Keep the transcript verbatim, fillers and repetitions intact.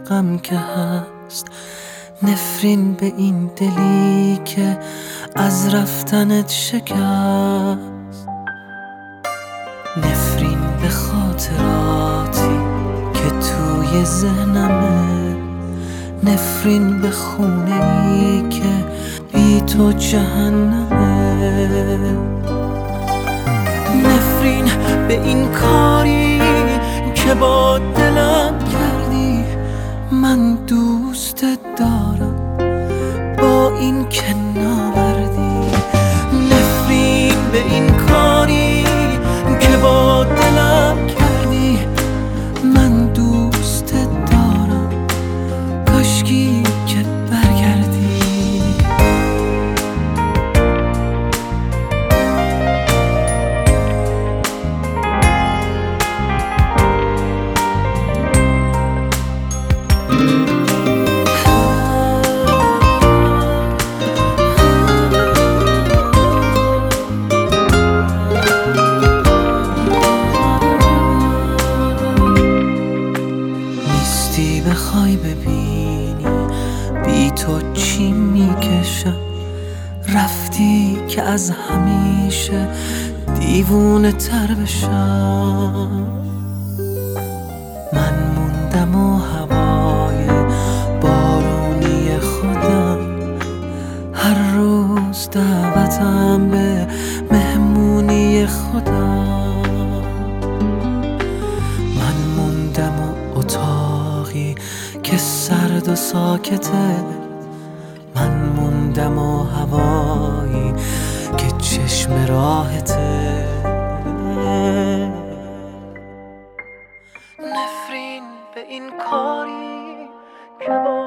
غم که هست، نفرین به این دلی که از رفتنت شکست، نفرین به خاطراتی که توی ذهنمه، نفرین به خونه ای که بی تو جهنمه، نفرین به این کاری که با دلم کردی. من دوستت دارم با این که نامردی، نفرین به این کاری که با دلم کردی. من دوستت دارم کاشکی که برگردی. بخوای ببینی بی تو چی میکشم، رفتی که از همیشه دیوونه تر بشم. من موندم و هوای بارونی خودم، هر روز دعوتم به مهمونی خودم. من موندم و اتاقی که سرد و ساکته، من موندم و هوایی که چشم راحته. نفرین به این کاری که با